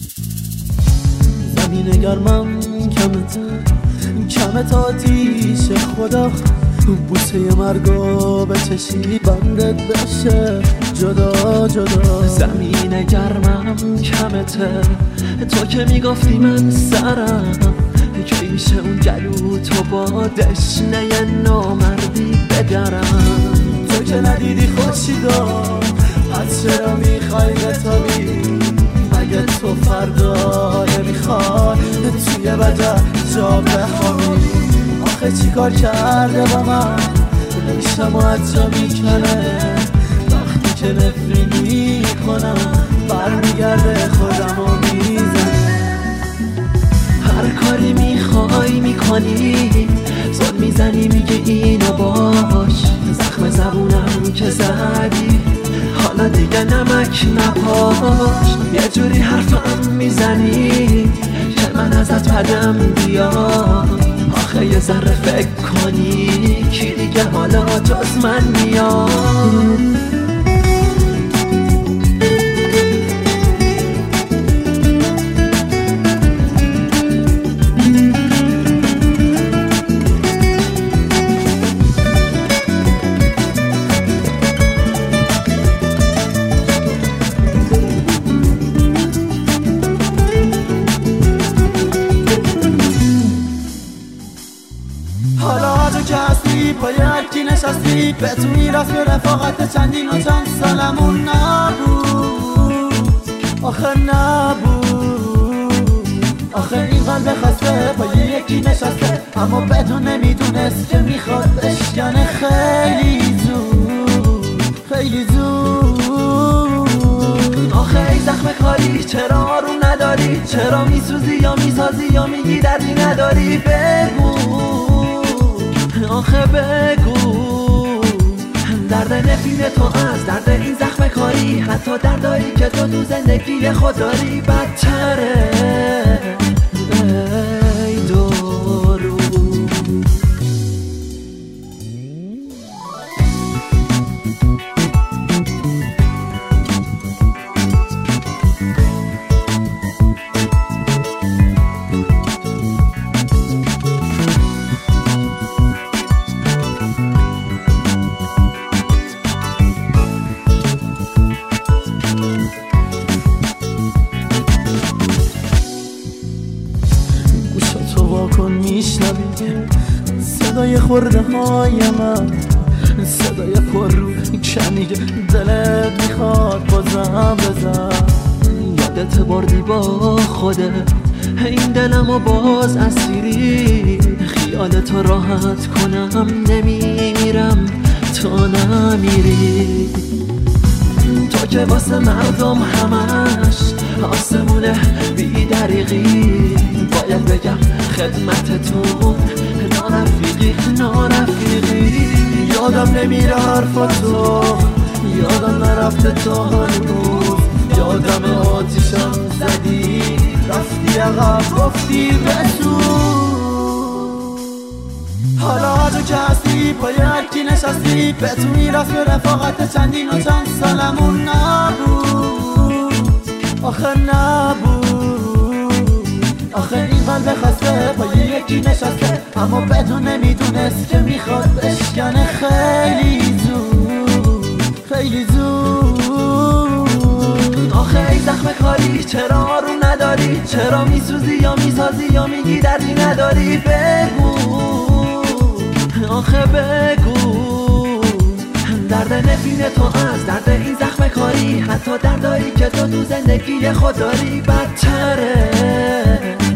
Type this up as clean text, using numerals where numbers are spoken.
زمین گرمم کمت آتیش خدا، بوسه مرگا به چشی بندت بشه جدا جدا. زمین گرمم کمته، تو که میگفتی من سرم، که میشه اون گلو تو با دشنه نامردی بدرم. تو که ندیدی خورشیدا، پس چرا میخوای بتابی؟ اگه تو فردا نمیخوای توی بدر جا بخوابی، آخه چی کار کرده با من؟ ریشم از جا میکنه، وقتی که نفرین میکنم برمیگرده خودمو میزنه. هر کاری میخوای میکنی، زد میزنی میگه اینو باش، زخم زبونم که زدی حالا دیگه نمک نپاش. یه جوری حرفم میزنی که من ازت بدم بیاد، آخه یه ذره فکر کنی کی دیگه حالا جز من میاد. حالا تو که هستی پای یکی نشستی، به تو میرفت به رفاقت چندین و چند سالمون نبود، آخه نبود. آخه این قلب خسته پای یکی نشسته، اما بدون نمیدونست که میخواد بشکنه خیلی زود خیلی زود. آخه ای زخم کاری چرا آروم نداری؟ چرا میسوزی یا میسازی یا میگی دردی نداری؟ بگو آخه بگو. درد نفرین تو از درد این زخم کاری، حتی دردایی که تو زندگی خود داری بدتره. ای دورو کن میشنوی صدای خورده های من، صدای پر رو کنی دلت میخواد بازم بزن. یادت بردی با خودت این دلمو باز اسیری، خیال تو راحت کنم نمیرم تو نمیری. تو که واسه مردم همش آسمونه بی دریغی، باید بگم خدمتتون نارفیقی. یادم نمیره حرفاتو، یادم نرفته تا هنوز، یادم آتیشم زدی رفتی عقب گفتی بسود. حالا تو که هستی پای یکی نشستی، به تو میرفت به رفاقت چندین و چند سالمون نبود، آخه نبود. آخه این قلب خسته پای یکی نشسته، اما بدون نمیدونست که میخواد بشکنه خیلی زود خیلی زود. آخه ای زخم کاری چرا آروم نداری؟ چرا میسوزی یا میسازی یا میگی دردی نداری؟ بگو آخه بگو. درد نفرین تو از درد این زخم کاری، حتی دردایی که تو زندگی خود داری بدتره.